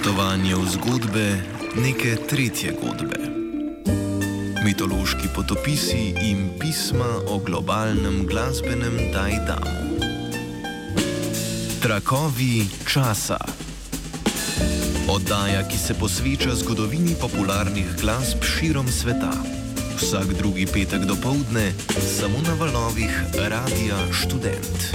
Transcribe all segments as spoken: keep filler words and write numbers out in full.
Potovanje v zgodbe neke tretje godbe. Mitološki potopisi in pisma o globalnem glasbenem dajdamu. Trakovi časa. Oddaja, ki se posveča zgodovini popularnih glasb širom sveta. Vsak drugi petek dopoldne, samo na valovih Radia Študent.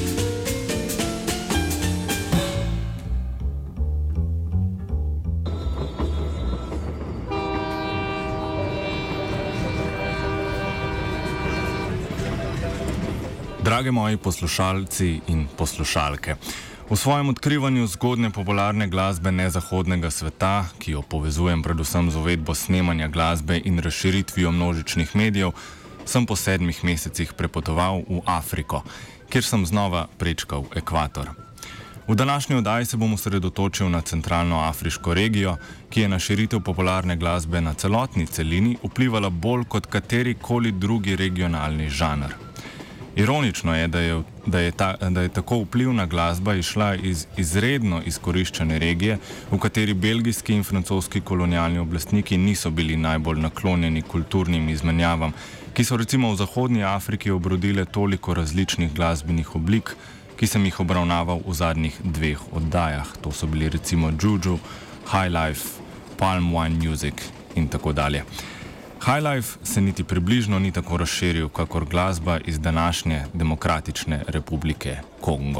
Drage moji poslušalci in poslušalke, v svojem odkrivanju zgodne popularne glasbe nezahodnega sveta, ki jo povezujem predvsem z uvedbo snemanja glasbe in razširitvijo množičnih medijev, sem po sedmih mesecih prepotoval v Afriko, kjer sem znova prečkal ekvator. V današnji oddaji se bom osredotočil na centralno afriško regijo, ki je na širitev popularne glasbe na celotni celini vplivala bolj kot katerikoli drugi regionalni žanr. Ironično je, da je, da, je ta, da je tako vplivna glasba išla iz izredno izkoriščene regije, v kateri belgijski in francoski kolonialni oblastniki niso bili najbolj naklonjeni kulturnim izmenjavam, ki so recimo v zahodnji Afriki obrodile toliko različnih glasbenih oblik, ki sem jih obravnaval v zadnjih dveh oddajah. To so bili recimo Juju, Highlife, Palm Wine Music in tako dalje. Highlife se niti približno ni tako razširil, kakor glasba iz današnje Demokratične republike Kongo.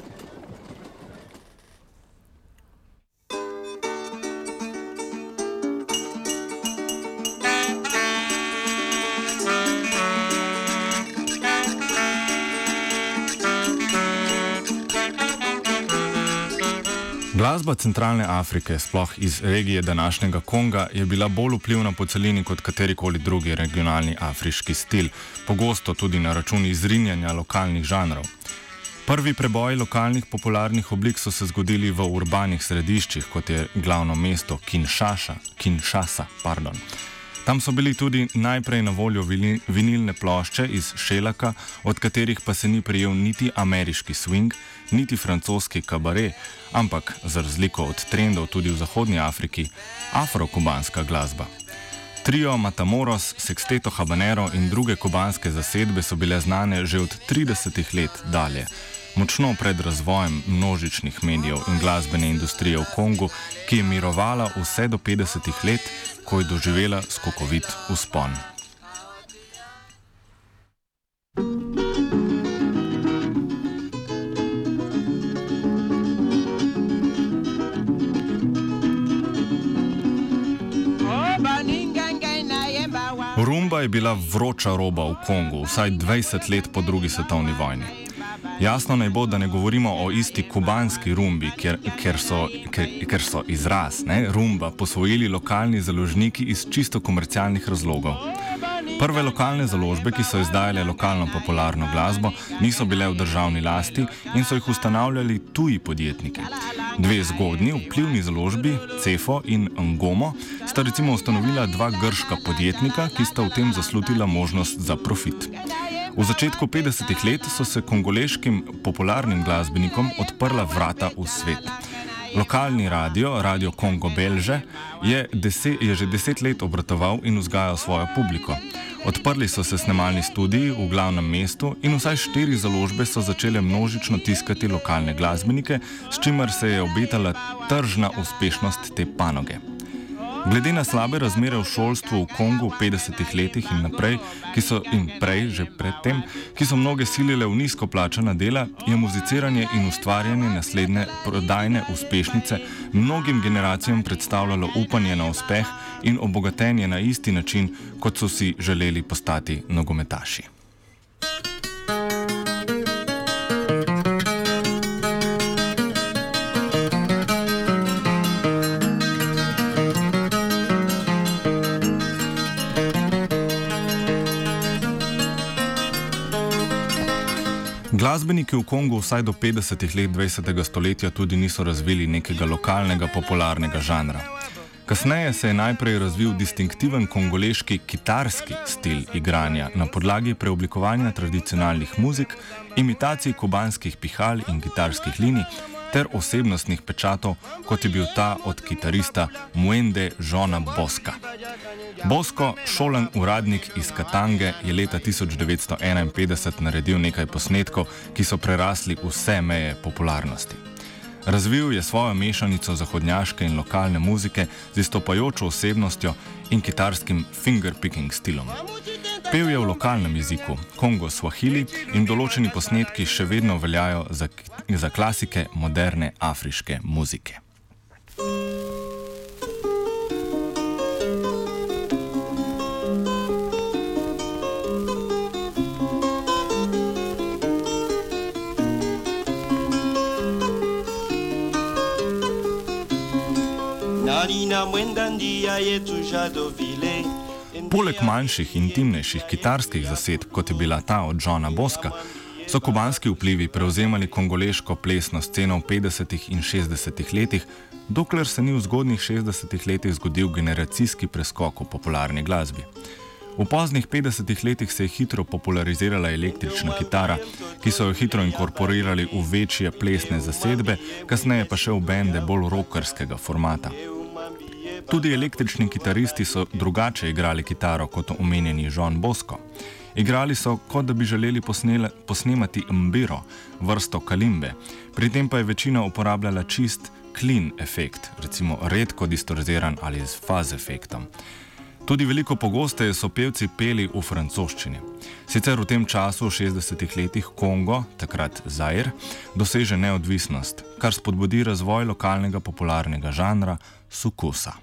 Glasba centralne Afrike, sploh iz regije današnjega Konga, je bila bolj vplivna po celini kot katerikoli drugi regionalni afriški stil, pogosto tudi na račun izrinjanja lokalnih žanrov. Prvi preboji lokalnih popularnih oblik so se zgodili v urbanih središčih, kot je glavno mesto Kinshasa, Kinshasa, pardon. Tam so bili tudi najprej na voljo vinilne plošče iz šelaka, od katerih pa se ni prijel niti ameriški swing, niti francoski kabare, ampak za razliko od trendov tudi v zahodnji Afriki, afro-kubanska glasba. Trio Matamoros, Sexteto Habanero in druge kubanske zasedbe so bile znane že od tridesetih let dalje, močno pred razvojem množičnih medijev in glasbene industrije v Kongu, ki je mirovala vse do petdesetih let, ko je doživela skokovit vzpon. Rumba je bila vroča roba v Kongu, vsaj dvajset let po drugi svetovni vojni. Jasno naj bo, da ne govorimo o isti kubanski rumbi, ker, ker, so, ker, ker so izraz, ne, rumba posvojili lokalni založniki iz čisto komercialnih razlogov. Prve lokalne založbe, ki so izdajale lokalno popularno glasbo, niso bile v državni lasti in so jih ustanavljali tuji podjetniki. Dve zgodnji, vplivni založbi, Cefo in Ngomo, sta recimo ustanovila dva grška podjetnika, ki sta v tem zaslutila možnost za profit. V začetku petdesetih let so se kongoleškim popularnim glasbenikom odprla vrata v svet. Lokalni radio, Radio Kongo Belže, je, deset, je že deset let obratoval in vzgajal svojo publiko. Odprli so se snemalni studiji v glavnem mestu in vsaj štiri založbe so začele množično tiskati lokalne glasbenike, s čimer se je obetala tržna uspešnost te panoge. Glede na slabe razmere v šolstvu v Kongu v petdesetih letih in naprej, ki so in prej, že predtem, ki so mnoge silile v nizko plačana dela, je muziciranje in ustvarjanje naslednje prodajne uspešnice mnogim generacijam predstavljalo upanje na uspeh in obogatenje na isti način, kot so si želeli postati nogometaši. Glasbeniki v Kongu vsaj do petdesetih let dvajsetega stoletja tudi niso razvili nekega lokalnega popularnega žanra. Kasneje se je najprej razvil distinktiven kongoleški kitarski stil igranja na podlagi preoblikovanja tradicionalnih muzik, imitacij kubanskih pihal in kitarskih linij ter osebnostnih pečatov, kot je bil ta od kitarista Mwende Johna Boska. Bosko, šolen uradnik iz Katange, je leta tisoč devetsto enainpetdeset naredil nekaj posnetkov, ki so prerasli vse meje popularnosti. Razvil je svojo mešanico zahodnjaške in lokalne muzike z izstopajočo osebnostjo in kitarskim fingerpicking stilom. Pel je v lokalnem jeziku, Kongo Swahili, in določeni posnetki še vedno veljajo za, za klasike moderne afriške muzike. Poleg manjših, intimnejših kitarskih zasedb, kot je bila ta od Johna Boska, so kubanski vplivi prevzemali kongoleško plesno sceno v petdesetih in šestdesetih letih, dokler se ni v zgodnjih šestdesetih letih zgodil generacijski preskok v popularni glasbi. V poznih petdesetih letih se je hitro popularizirala električna kitara, ki so jo hitro inkorporirali v večje plesne zasedbe, kasneje pa še v bende bolj rockerskega formata. Tudi električni kitaristi so drugače igrali kitaro kot omenjeni John Bosko. Igrali so, kot da bi želeli posnele, posnemati mbiro, vrsto kalimbe, pri tem pa je večina uporabljala čist clean efekt, recimo redko distorziran ali z faz efektom. Tudi veliko pogosteje so pevci peli v francoščini. Sicer v tem času, v šestdesetih letih, Kongo, takrat Zaire, doseže neodvisnost, kar spodbudi razvoj lokalnega popularnega žanra sukusa.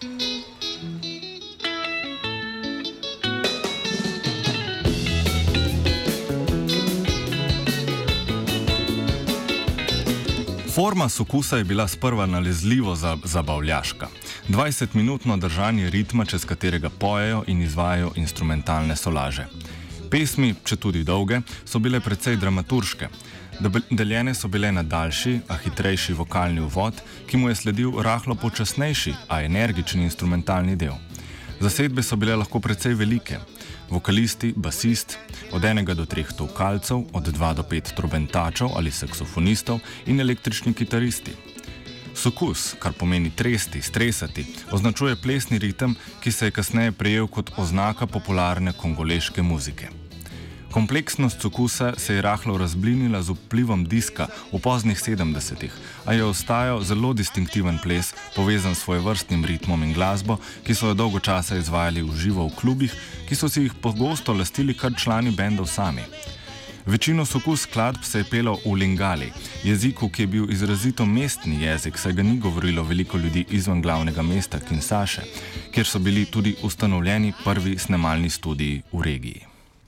Forma sukusa je bila sprva nalezljivo zabavljaška. dvajsetminutno držanje ritma, čez katerega pojejo in izvajajo instrumentalne solaže. Pesmi, četudi dolge, so bile precej dramaturške. Deljene so bile na daljši, a hitrejši vokalni uvod, ki mu je sledil rahlo počasnejši, a energični instrumentalni del. Zasedbe so bile lahko precej velike. Vokalisti, basist, od enega do treh tolkalcev, od dva do pet trobentačev ali saksofonistov in električni kitaristi. Sukus, kar pomeni tresti, stresati, označuje plesni ritem, ki se je kasneje prejel kot oznaka popularne kongoleške muzike. Kompleksnost sukusa se je rahlo razblinila z vplivom diska v poznih sedemdesetih, a je ostajal zelo distinktiven ples, povezan s svojevrstnim ritmom in glasbo, ki so jo dolgo časa izvajali v živo v klubih, ki so si jih pogosto lastili kar člani bendov sami. Večino sukus skladb se je pelo v lingali, jeziku, ki je bil izrazito mestni jezik, saj ga ni govorilo veliko ljudi izven glavnega mesta Kinsaše, kjer so bili tudi ustanovljeni prvi snemalni studiji v regiji.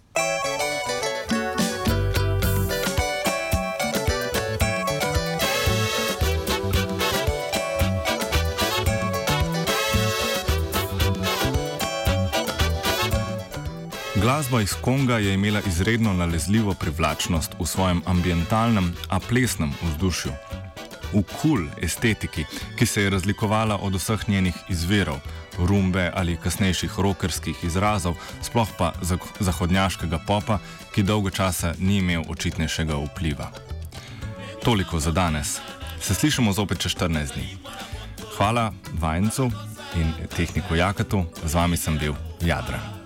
Glasba iz Konga je imela izredno nalezljivo privlačnost v svojem ambientalnem, a plesnem vzdušju. V cool estetiki, ki se je razlikovala od vseh njenih izvirov, rumbe ali kasnejših rockerskih izrazov, sploh pa zahodnjaškega popa, ki dolgo časa ni imel očitnejšega vpliva. Toliko za danes. Se slišimo zopet čez štirinajst dni. Hvala vajencu in tehniku Jakatu, z vami sem bil Jadran.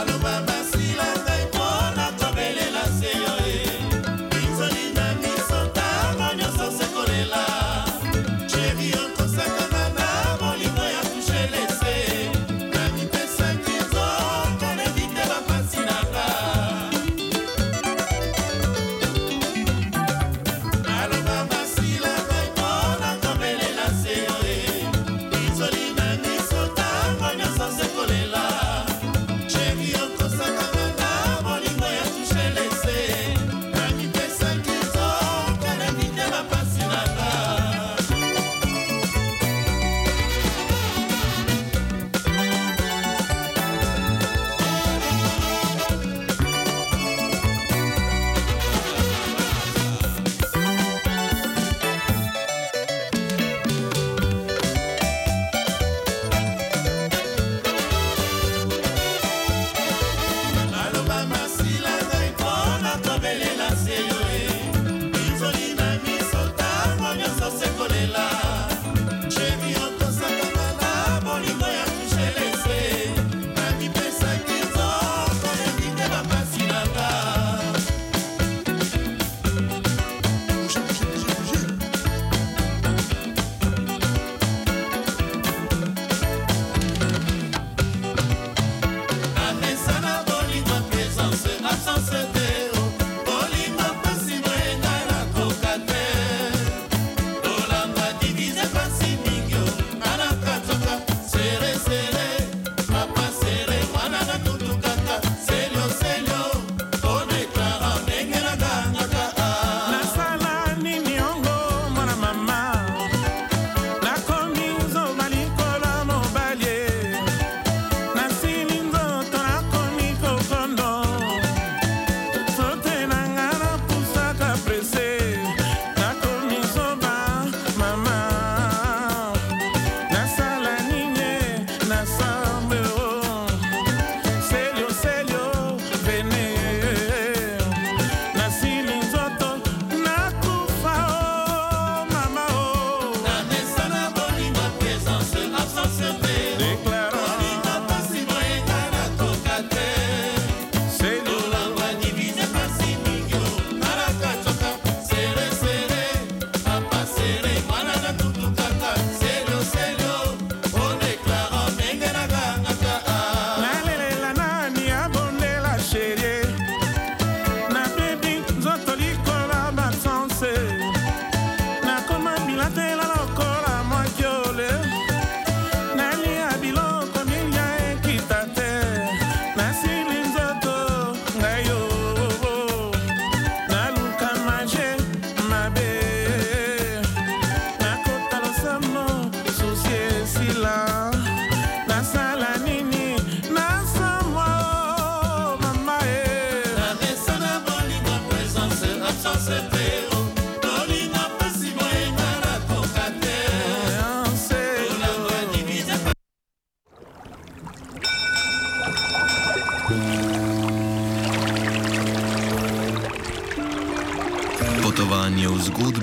So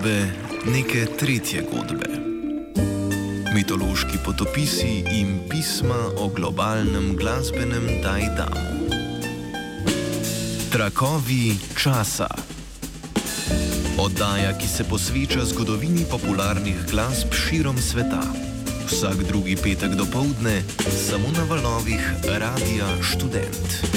zgodbe neke tretje godbe. Mitološki potopisi in pisma o globalnem glasbenem dajdamu. Trakovi časa. Oddaja, ki se posveča zgodovini popularnih glasb širom sveta. Vsak drugi petek dopoldne, samo na valovih Radia Študent.